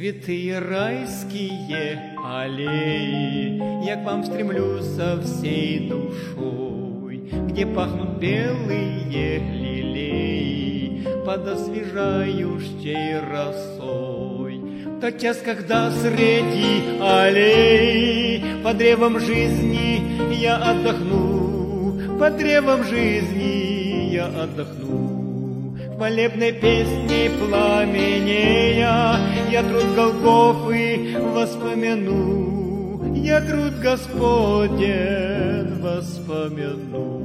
святые райские аллеи, я к вам стремлюсь со всей душой, где пахнут белые лилии под освежающей росой. Тот час, когда среди аллей под древом жизни я отдохну, под древом жизни я отдохну. Хвалебной песней пламенея я труд Голгофы воспомяну, я труд Господен воспомяну.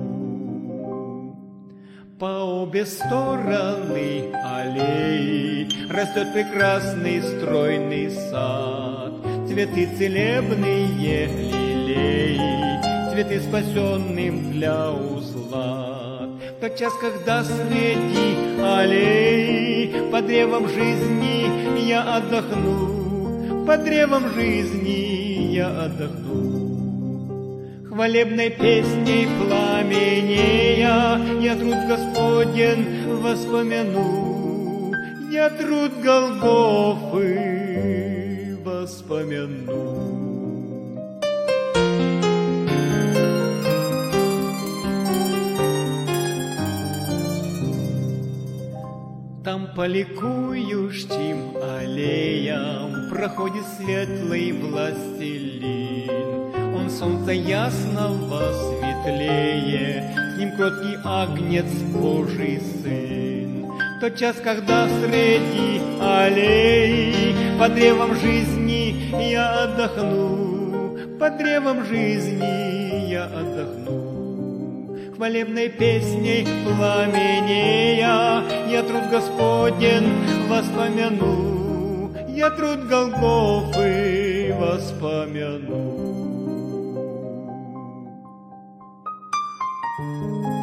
По обе стороны аллеи растет прекрасный стройный сад, цветы целебные лилеи, цветы спасенным для услад. Тот час, когда среди аллей под древом жизни я отдохну, под древом жизни я отдохну. Хвалебной песней пламенея я труд Господен воспомяну, я труд Голгофы воспомяну. Там по ликующим аллеям проходит светлый властелин. Он солнца ясного светлее, с ним кроткий агнец Божий сын. В тот час, когда среди аллей под древом жизни я отдохну, под древом жизни я отдохну. Хвалебной песней пламенея я труд Господен воспомяну, я труд Голгофы воспомяну.